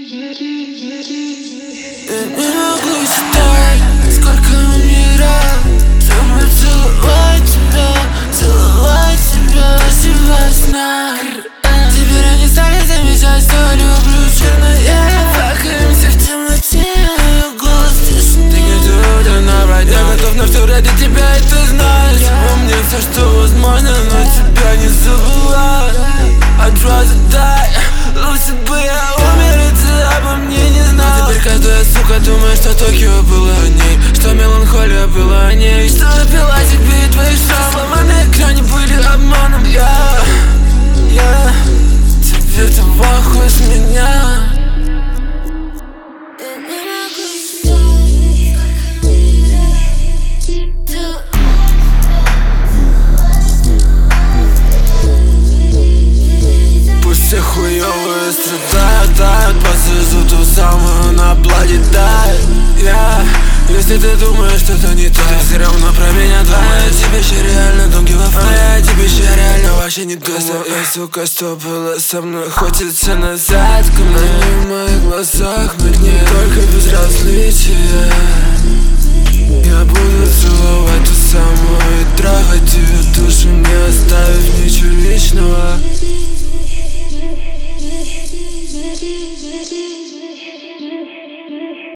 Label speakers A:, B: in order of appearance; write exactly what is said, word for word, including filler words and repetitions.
A: не могу считать, сколько мне раз чтобы целовать тебя, целовать тебя до сна. Теперь они стали замечать, что люблю черное. Плакаемся в темноте, ее голос тишины. Ты готов набрать, я готов на все ради тебя, и ты знаешь. Помни все, что возможно, но тебя не забывай. I'd rather die, лучше бы я умер, и ты обо мне не знал. Теперь каждая сука думает, что Токио было о ней, что меланхолия была о ней, что пила тебе и твои шрамы на экране были обманом. Я, я, тебе-то похуй с меня. Все хуёвые страдают, тают по слезу, ту самую на бладе тает. Я, если ты думаешь, что это не так, ты все равно про меня думаешь. А я тебе еще реально don't give a fuck. А я тебе еще реально вообще не думаю. Я, сука, что было со мной, хочется назад ко мне. В моих глазах мигнет только безразличие. Я буду целовать ту самую и трахать ее душу.